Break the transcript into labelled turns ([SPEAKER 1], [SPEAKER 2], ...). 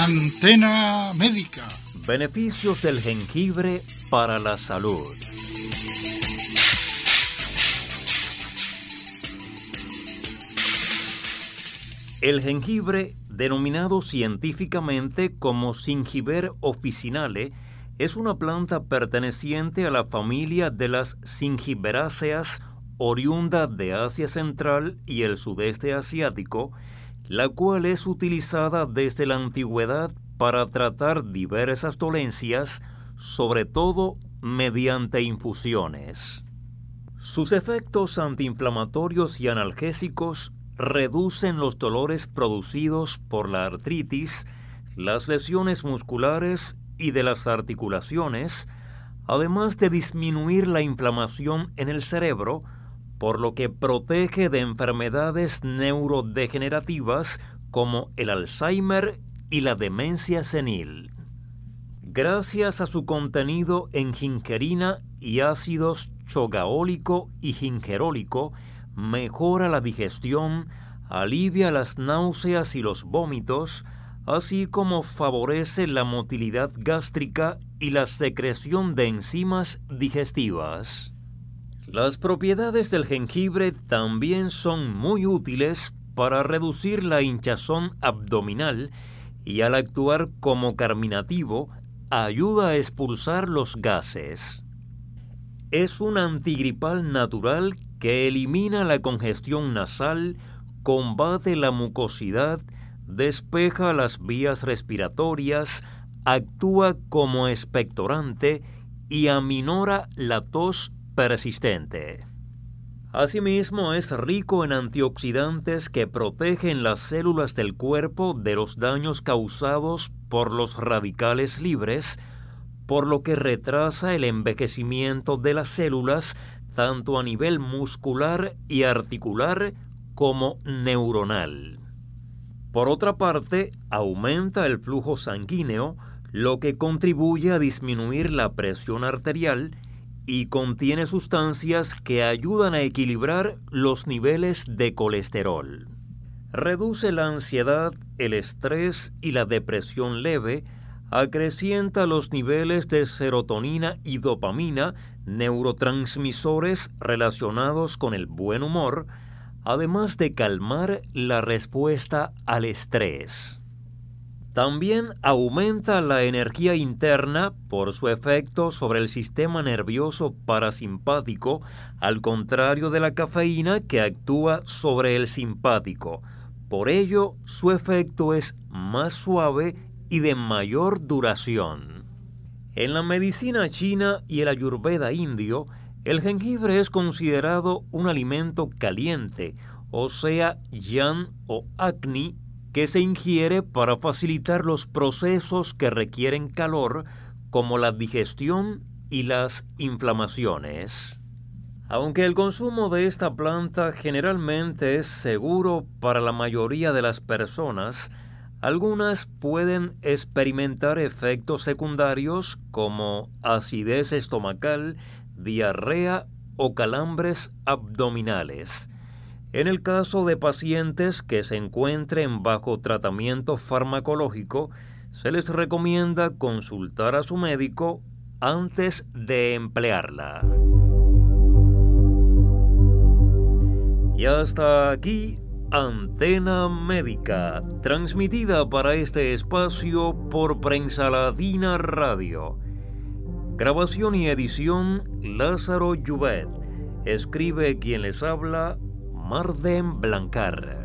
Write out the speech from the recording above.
[SPEAKER 1] Antena Médica.
[SPEAKER 2] Beneficios del jengibre para la salud. El jengibre, denominado científicamente como Zingiber officinale, es una planta perteneciente a la familia de las Zingiberaceas, oriunda de Asia Central y el sudeste asiático, la cual es utilizada desde la antigüedad para tratar diversas dolencias, sobre todo mediante infusiones. Sus efectos antiinflamatorios y analgésicos reducen los dolores producidos por la artritis, las lesiones musculares y de las articulaciones, además de disminuir la inflamación en el cerebro, por lo que protege de enfermedades neurodegenerativas como el Alzheimer y la demencia senil. Gracias a su contenido en gingerina y ácidos chogaólico y gingerólico, mejora la digestión, alivia las náuseas y los vómitos, así como favorece la motilidad gástrica y la secreción de enzimas digestivas. Las propiedades del jengibre también son muy útiles para reducir la hinchazón abdominal y al actuar como carminativo, ayuda a expulsar los gases. Es un antigripal natural que elimina la congestión nasal, combate la mucosidad, despeja las vías respiratorias, actúa como expectorante y aminora la tos persistente. Asimismo, es rico en antioxidantes que protegen las células del cuerpo de los daños causados por los radicales libres, por lo que retrasa el envejecimiento de las células tanto a nivel muscular y articular como neuronal. Por otra parte, aumenta el flujo sanguíneo, lo que contribuye a disminuir la presión arterial y contiene sustancias que ayudan a equilibrar los niveles de colesterol. Reduce la ansiedad, el estrés y la depresión leve, acrecienta los niveles de serotonina y dopamina, neurotransmisores relacionados con el buen humor, además de calmar la respuesta al estrés. También aumenta la energía interna por su efecto sobre el sistema nervioso parasimpático, al contrario de la cafeína que actúa sobre el simpático. Por ello, su efecto es más suave y de mayor duración. En la medicina china y el ayurveda indio, el jengibre es considerado un alimento caliente, o sea, yan o agni, que se ingiere para facilitar los procesos que requieren calor, como la digestión y las inflamaciones. Aunque el consumo de esta planta generalmente es seguro para la mayoría de las personas, algunas pueden experimentar efectos secundarios como acidez estomacal, diarrea o calambres abdominales. En el caso de pacientes que se encuentren bajo tratamiento farmacológico, se les recomienda consultar a su médico antes de emplearla. Y hasta aquí, Antena Médica, transmitida para este espacio por Prensa Latina Radio. Grabación y edición, Lázaro Llubet. Escribe quien les habla, Marden Blancar.